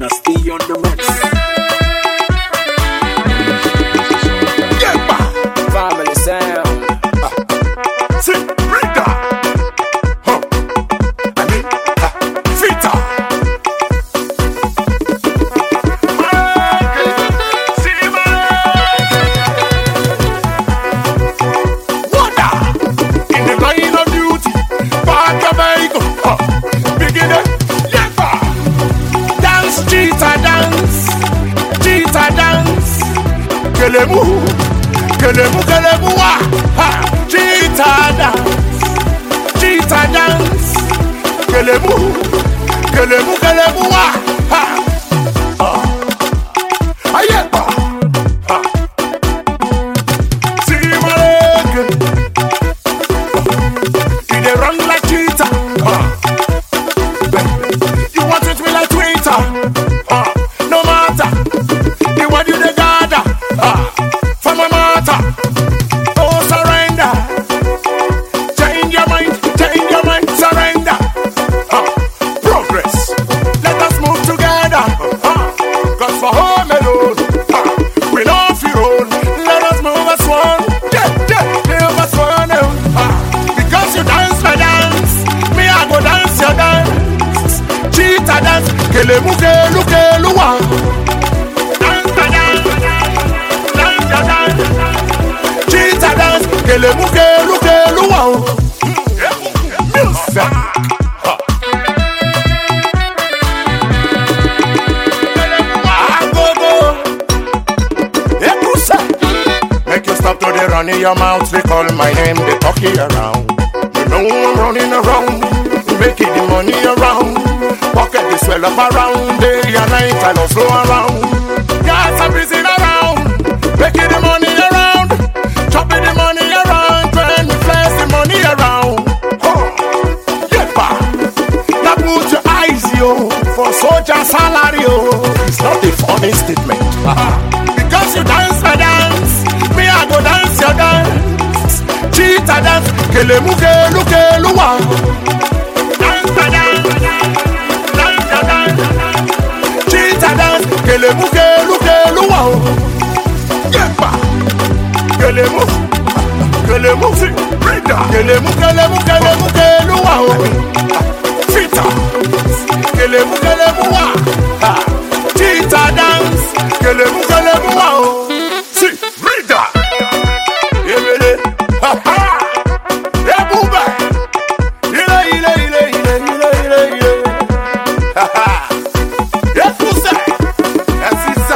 Stay on the mix. Family sound. See, Rita. I mean, Fita. Wonder in the line of duty. Park your vehicle. Begin it. Dance, cheetah dance. Cheetah dance. Kelemu. Kelemu, kelemu, wa, ha, cheetah dance, cheetah dance, kelemu, kelemu, kelemu, wa, ha, ayepa, ha, see my leg, they run like cheetah, you want it me like Twitter, no matter, the one you the gather, for my matter. Oh, surrender. Change your mind, surrender. Progress. Let us move together. Cause for home alone, we know if you roll. Let us move as one. Move as one. Because you dance my dance, me I go dance your dance. Cheetah dance, kelemu kelu kelu wa. Dance my dance, dance your dance. Cheetah dance, kelemu kelu kelu wow. Music. Make you stop to the run in your mouth. They call my name, they talk you around. You know I'm running around, making the money around. Pocket the swell up around, day and night I don't flow around. Guys I'm busy around, making the money around. Chopping the money around, trying to flex the money around. Yepa, now put your eyes, yo, for soldier salary, yo. It's not a funny statement. Because you dance my dance, me I go dance your dance. Cheetah dance, kelemu kelu kelu wa. Dance my dance, dance your dance. Cheetah dance, kelemu kelu kelu wa. Yepa. Kelemu, kelemu, Rita. Kelemu, kelemu, kelemu, kelu wa. Fita. Kelemu, kelemu wa. Cheetah dance. Kelemu, kelemu wa. Si, Rita. Yemele. Ha ha. Ebube. Ile, ile, ile, ile, ile, ile, ile. Ha ha. Efuse. Esisa.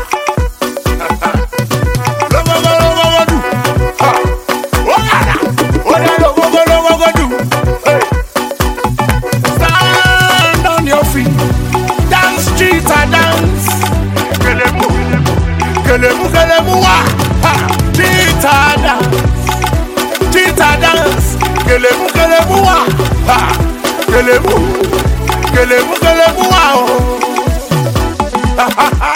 Stand on your feet, dance, cheetah dance. Kelemu, kelemu, kelemu wa, ha, cheetah dance, cheetah dance. Kelemu, kelemu wa, ha, kelemu, kelemu, kelemu wa, oh. Ha ha ha.